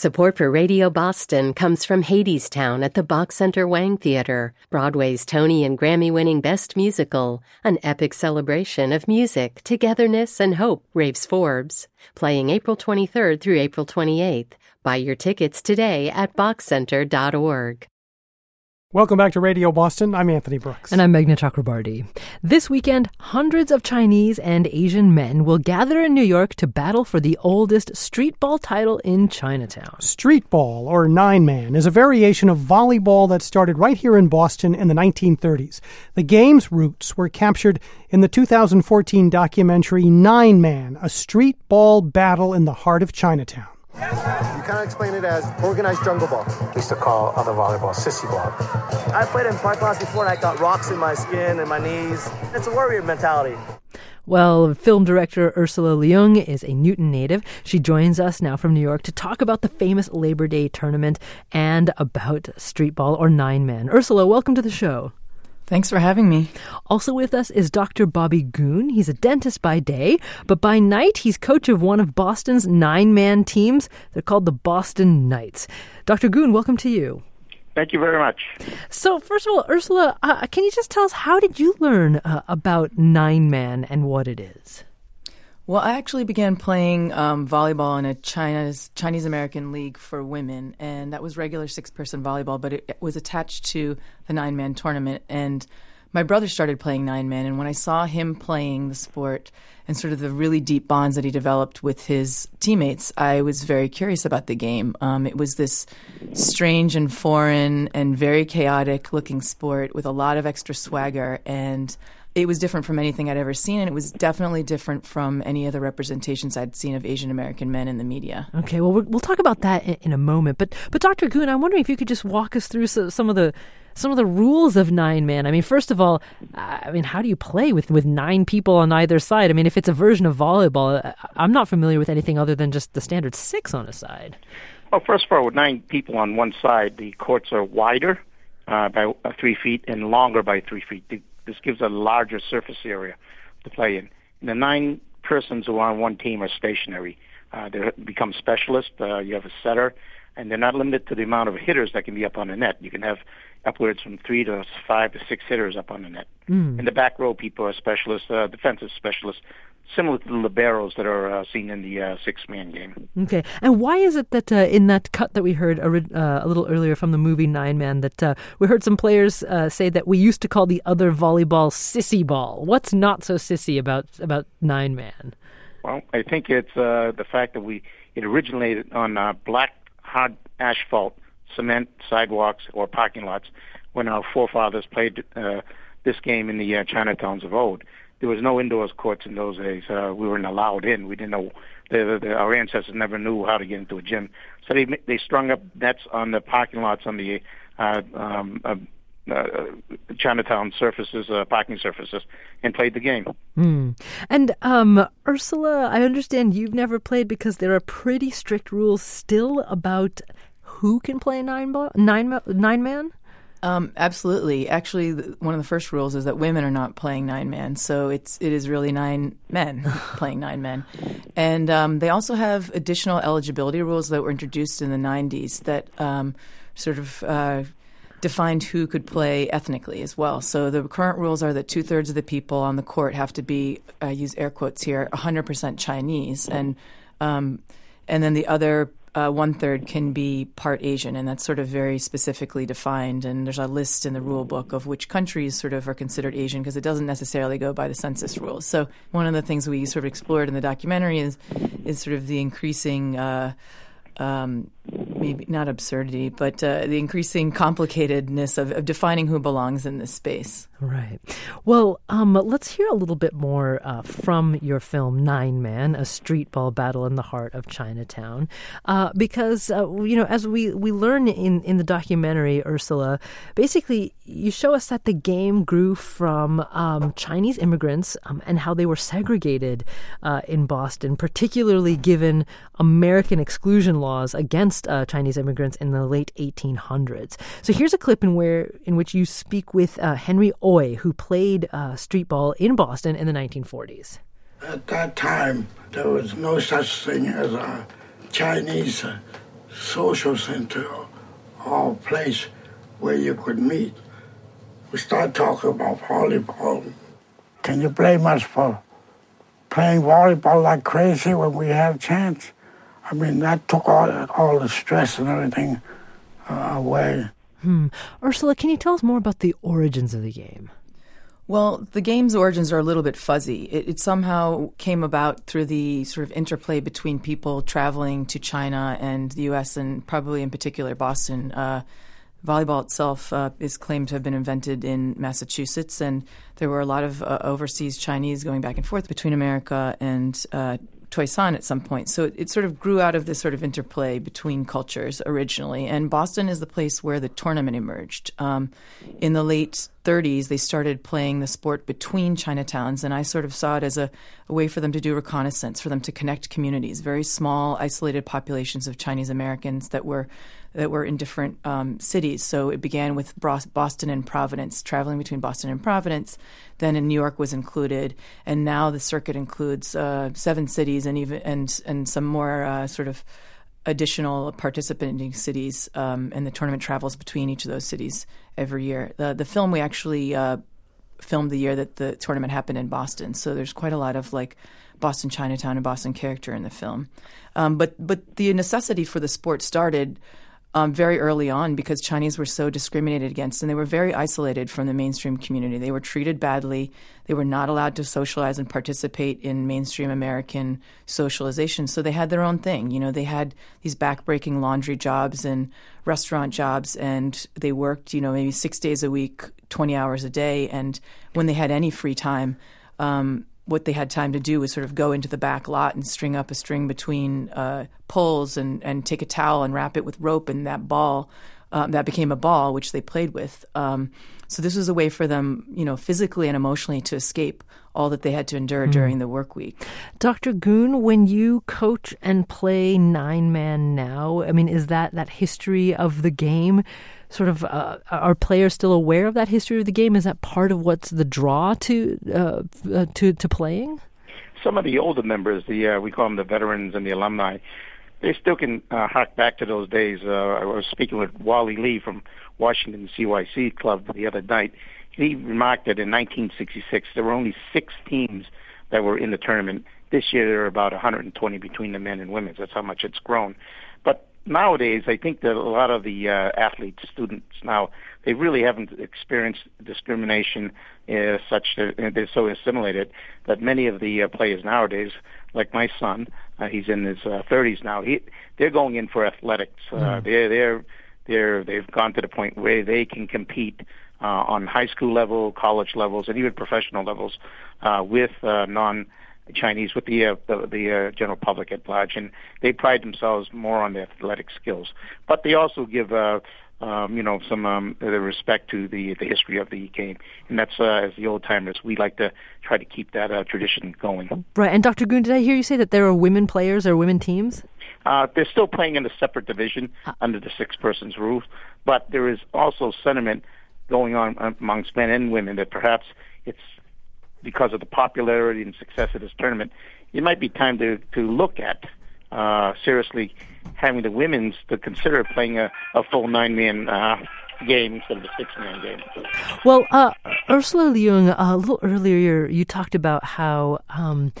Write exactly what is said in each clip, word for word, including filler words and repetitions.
Support for Radio Boston comes from Hadestown at the Bach Center Wang Theater, Broadway's Tony and Grammy-winning Best Musical, an epic celebration of music, togetherness, and hope, raves Forbes. Playing April twenty-third through April twenty-eighth. Buy your tickets today at bach center dot org. Welcome back to Radio Boston. I'm Anthony Brooks. And I'm Meghna Chakrabarty. This weekend, hundreds of Chinese and Asian men will gather in New York to battle for the oldest street ball title in Chinatown. Street ball, or nine-man, is a variation of volleyball that started right here in Boston in the nineteen thirties. The game's roots were captured in the two thousand fourteen documentary Nine Man, a street ball battle in the heart of Chinatown. You kind of explain it as organized jungle ball. We used to call other volleyball sissy ball. I played in park lots before and I got rocks in my skin and my knees. It's a warrior mentality. Well, film director Ursula Leung is a Newton native. She joins us now from New York to talk about the famous Labor Day tournament and about street ball or nine man. Ursula, welcome to the show. Thanks for having me. Also with us is Doctor Bobby Goon. He's a dentist by day, but by night he's coach of one of Boston's nine-man teams. They're called the Boston Knights. Doctor Goon, welcome to you. Thank you very much. So, first of all, Ursula, uh, can you just tell us, how did you learn uh, about nine-man and what it is? Well, I actually began playing um, volleyball in a China's Chinese-American league for women, and that was regular six-person volleyball, but it, it was attached to the nine-man tournament. And my brother started playing nine-man, and when I saw him playing the sport and sort of the really deep bonds that he developed with his teammates, I was very curious about the game. Um, it was this strange and foreign and very chaotic-looking sport with a lot of extra swagger, and it was different from anything I'd ever seen, and it was definitely different from any other representations I'd seen of Asian American men in the media. Okay, well, we'll talk about that in, in a moment. But, but Doctor Goon, I'm wondering if you could just walk us through so, some of the some of the rules of nine man. I mean, first of all, I mean, how do you play with, with nine people on either side? I mean, if it's a version of volleyball, I'm not familiar with anything other than just the standard six on a side. Well, first of all, with nine people on one side, the courts are wider uh, by uh, three feet and longer by three feet. The, This gives a larger surface area to play in. And the nine persons who are on one team are stationary. Uh, they become specialists. Uh, you have a setter, and they're not limited to the amount of hitters that can be up on the net. You can have upwards from three to five to six hitters up on the net. Mm. In the back row, people are specialists, uh, defensive specialists, similar to the liberos that are uh, seen in the uh, six-man game. Okay. And why is it that uh, in that cut that we heard uh, a little earlier from the movie Nine Man, that uh, we heard some players uh, say that we used to call the other volleyball sissy ball? What's not so sissy about about Nine Man? Well, I think it's uh, the fact that we it originated on uh, black, hard asphalt, cement sidewalks or parking lots when our forefathers played uh, this game in the uh, Chinatowns of old. There was no indoors courts in those days. Uh, we weren't allowed in. We didn't know. The, the, our ancestors never knew how to get into a gym. So they they strung up nets on the parking lots on the uh, um, uh, uh, Chinatown surfaces, uh, parking surfaces, and played the game. Mm. And um, Ursula, I understand you've never played because there are pretty strict rules still about who can play nine ball, nine nine man. Um, absolutely. Actually, the, one of the first rules is that women are not playing nine man, so it's it is really nine men playing nine men. And um, they also have additional eligibility rules that were introduced in the nineties that um, sort of uh, defined who could play ethnically as well. So the current rules are that two thirds of the people on the court have to be, I use air quotes here, one hundred percent Chinese, and um, and then the other Uh, one-third can be part Asian, and that's sort of very specifically defined. And there's a list in the rule book of which countries sort of are considered Asian, because it doesn't necessarily go by the census rules. So one of the things we sort of explored in the documentary is is sort of the increasing uh, um, maybe not absurdity, but uh, the increasing complicatedness of, of defining who belongs in this space. Right. Well, um, let's hear a little bit more uh, from your film Nine Man, a street ball battle in the heart of Chinatown. Uh, because, uh, you know, as we, we learn in, in the documentary, Ursula, basically you show us that the game grew from um, Chinese immigrants um, and how they were segregated uh, in Boston, particularly given American exclusion laws against uh, Chinese immigrants in the late eighteen hundreds. So here's a clip in where in which you speak with uh, Henry Oy, who played uh, street ball in Boston in the nineteen forties. At that time, there was no such thing as a Chinese social center or place where you could meet. We start talking about volleyball. Can you blame us for playing volleyball like crazy when we had a chance? I mean, that took all, all the stress and everything uh, away. Hmm. Ursula, can you tell us more about the origins of the game? Well, the game's origins are a little bit fuzzy. It, it somehow came about through the sort of interplay between people traveling to China and the U S, and probably in particular Boston. Uh, volleyball itself uh, is claimed to have been invented in Massachusetts, and there were a lot of uh, overseas Chinese going back and forth between America and uh, Toisan at some point. So it, it sort of grew out of this sort of interplay between cultures originally. And Boston is the place where the tournament emerged. Um, in the late thirties, they started playing the sport between Chinatowns, and I sort of saw it as a, a way for them to do reconnaissance, for them to connect communities, very small, isolated populations of Chinese Americans that were that were in different um, cities. So it began with Boston and Providence, traveling between Boston and Providence. Then in New York was included, and now the circuit includes uh, seven cities and even and and some more uh, sort of additional participating cities. Um, and the tournament travels between each of those cities every year. The the film we actually uh, filmed the year that the tournament happened in Boston. So there's quite a lot of like Boston Chinatown and Boston character in the film. Um, but but the necessity for the sport started Um, very early on because Chinese were so discriminated against, and they were very isolated from the mainstream community. They were treated badly. They were not allowed to socialize and participate in mainstream American socialization. So they had their own thing. You know, they had these backbreaking laundry jobs and restaurant jobs, and they worked, you know, maybe six days a week, twenty hours a day. And when they had any free time, um, what they had time to do was sort of go into the back lot and string up a string between uh, poles and, and take a towel and wrap it with rope, and that ball, um, that became a ball, which they played with. Um, so this was a way for them, you know, physically and emotionally to escape all that they had to endure mm. during the work week. Doctor Goon, when you coach and play nine-man now, I mean, is that that history of the game sort of, uh, are players still aware of that history of the game? Is that part of what's the draw to uh, uh, to to playing? Some of the older members, the uh, we call them the veterans and the alumni, they still can uh, hark back to those days. Uh, I was speaking with Wally Lee from Washington C Y C Club the other night. He remarked that in nineteen sixty-six there were only six teams that were in the tournament. This year there are about one hundred twenty between the men and women. That's how much it's grown. But nowadays, I think that a lot of the uh, athletes, students now, they really haven't experienced discrimination uh, such that uh, they're so assimilated that many of the uh, players nowadays, like my son, uh, he's in his uh, thirties now, he, they're going in for athletics. Uh, mm. They're they're they're they've gone to the point where they can compete uh, on high school level, college levels, and even professional levels uh, with uh, non. Chinese, with the uh, the, the uh, general public at large, and they pride themselves more on their athletic skills. But they also give, uh, um, you know, some um, the respect to the the history of the game, and that's uh, as the old timers, we like to try to keep that uh, tradition going. Right. And Doctor Goon, did I hear you say that there are women players or women teams? Uh, they're still playing in a separate division uh. under the six persons rule, but there is also sentiment going on amongst men and women that perhaps it's because of the popularity and success of this tournament, it might be time to, to look at uh, seriously having the women's to consider playing a, a full nine-man uh, game instead of a six-man game. Well, uh, Ursula Leung, a little earlier you talked about how um,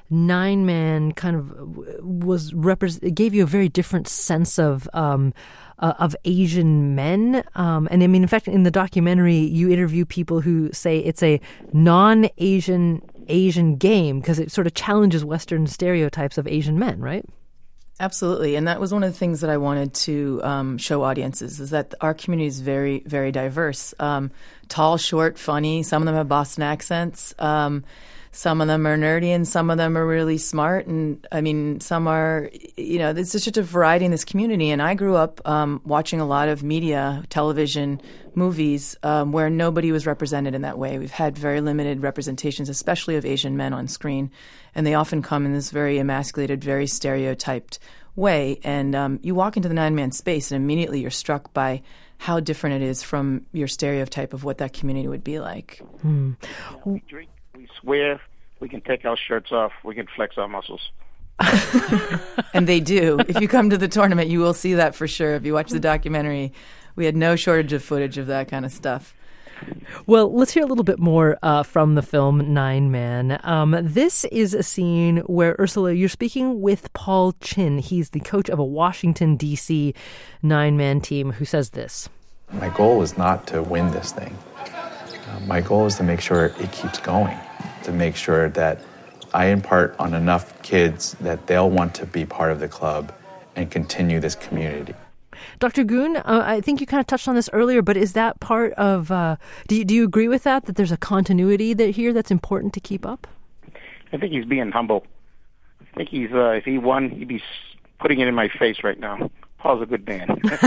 nine-man kind of was repre- gave you a very different sense of um, uh, of Asian men. Um, and I mean, in fact, in the documentary, you interview people who say it's a non-Asian Asian game because it sort of challenges Western stereotypes of Asian men, right? Absolutely. And that was one of the things that I wanted to um, show audiences is that our community is very, very diverse. Um, tall, short, funny. Some of them have Boston accents. Um, some of them are nerdy and some of them are really smart. And I mean, some are, you know, there's just a variety in this community. And I grew up um, watching a lot of media, television, movies um, where nobody was represented in that way. We've had very limited representations, especially of Asian men on screen. And they often come in this very emasculated, very stereotyped way. And um, you walk into the nine-man space and immediately you're struck by how different it is from your stereotype of what that community would be like. Hmm. We drink, we swear, we can take our shirts off, we can flex our muscles. And they do. If you come to the tournament, you will see that for sure. If you watch the documentary, we had no shortage of footage of that kind of stuff. Well, let's hear a little bit more uh, from the film Nine Man. Um, this is a scene where, Ursula, you're speaking with Paul Chin. He's the coach of a Washington, D C nine-man team who says this. My goal is not to win this thing. Uh, my goal is to make sure it keeps going, to make sure that I impart on enough kids that they'll want to be part of the club and continue this community. Doctor Goon, uh, I think you kind of touched on this earlier, but is that part of, uh, do, you, do you agree with that, that there's a continuity that here that's important to keep up? I think he's being humble. I think he's, uh, if he won, he'd be putting it in my face right now. Paul's a good man.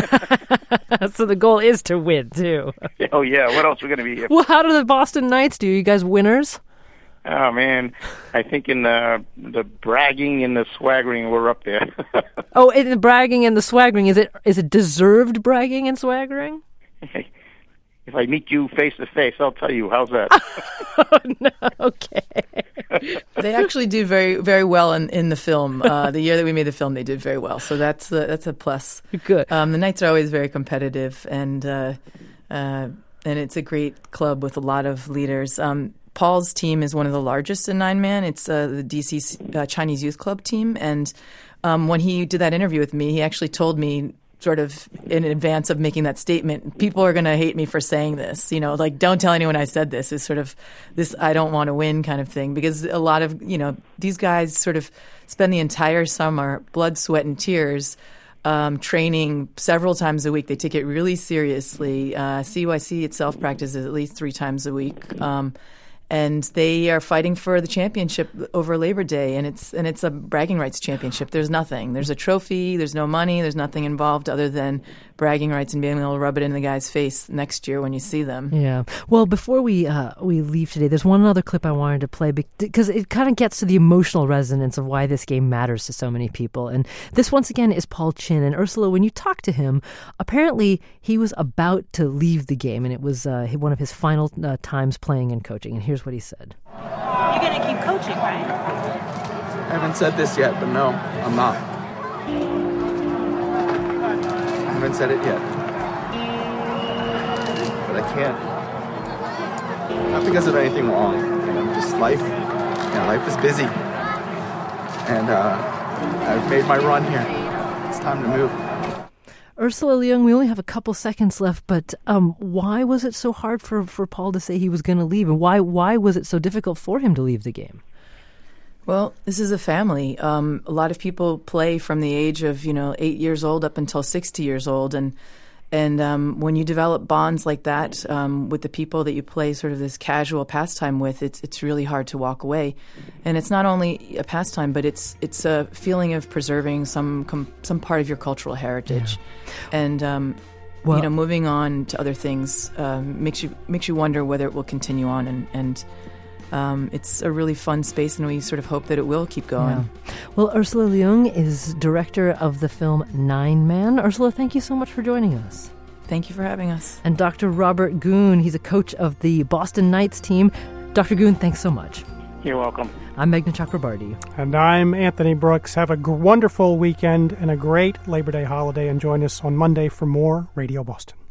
So the goal is to win, too. Oh, yeah. What else are we going to be here? Well, how do the Boston Knights do? You guys winners? Oh, man. I think in the the bragging and the swaggering, we're up there. Oh, in the bragging and the swaggering, is it is it deserved bragging and swaggering? Hey, if I meet you face to face, I'll tell you. How's that? Oh, no. Okay. They actually do very, very well in, in the film. Uh, the year that we made the film, they did very well. So that's a, that's a plus. Good. Um, the Knights are always very competitive, and uh, uh, and it's a great club with a lot of leaders. Um, Paul's team is one of the largest in nine-man. It's uh, the D C uh, Chinese Youth Club team. And um, when he did that interview with me, he actually told me sort of in advance of making that statement, people are going to hate me for saying this. You know, like, don't tell anyone I said this, is sort of this I don't want to win kind of thing. Because a lot of, you know, these guys sort of spend the entire summer, blood, sweat, and tears, Um, training several times a week. They take it really seriously. Uh, C Y C itself practices at least three times a week. Um And they are fighting for the championship over Labor Day, and it's and it's a bragging rights championship. There's nothing. There's a trophy. There's no money. There's nothing involved other than bragging rights and being able to rub it in the guy's face next year when you see them. Yeah. Well, before we uh, we leave today, there's one other clip I wanted to play because it kind of gets to the emotional resonance of why this game matters to so many people. And this, once again, is Paul Chin. And Ursula, when you talked to him, apparently he was about to leave the game, and it was uh, one of his final uh, times playing and coaching. And here's what he said. You're going to keep coaching, right? I haven't said this yet, but no, I'm not. I haven't said it yet. But I can't. Not because of anything wrong. You know, just life. You know, life is busy. And uh, I've made my run here. It's time to move. Ursula Leung, we only have a couple seconds left, but um, why was it so hard for, for Paul to say he was going to leave? And why why was it so difficult for him to leave the game? Well, this is a family. Um, a lot of people play from the age of, you know, eight years old up until sixty years old. And and um, when you develop bonds like that um, with the people that you play sort of this casual pastime with, it's it's really hard to walk away. And it's not only a pastime, but it's it's a feeling of preserving some com- some part of your cultural heritage. Yeah. And um, well, you know, moving on to other things um, makes you makes you wonder whether it will continue on. And, and um, it's a really fun space, and we sort of hope that it will keep going. Yeah. Well, Ursula Leung is director of the film Nine Man. Ursula, thank you so much for joining us. Thank you for having us. And Doctor Robert Goon, he's a coach of the Boston Knights team. Doctor Goon, thanks so much. You're welcome. I'm Meghna Chakrabarty. And I'm Anthony Brooks. Have a g- wonderful weekend and a great Labor Day holiday, and join us on Monday for more Radio Boston.